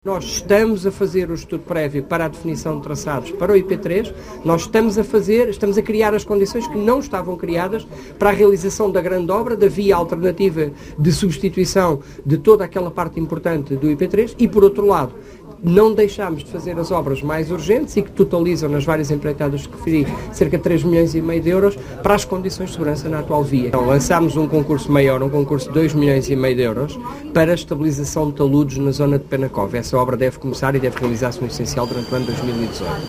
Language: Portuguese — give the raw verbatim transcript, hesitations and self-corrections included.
Nós estamos a fazer o estudo prévio para a definição de traçados para o I P três, nós estamos a fazer, estamos a criar as condições que não estavam criadas para a realização da grande obra, da via alternativa de substituição de toda aquela parte importante do I P três e, por outro lado, não deixámos de fazer as obras mais urgentes e que totalizam nas várias empreitadas que referi cerca de três milhões e meio de euros para as condições de segurança na atual via. Então, lançámos um concurso maior, um concurso de dois milhões e meio de euros para a estabilização de taludes na zona de Penacova. Essa obra deve começar e deve realizar-se no essencial durante o ano dois mil e dezoito.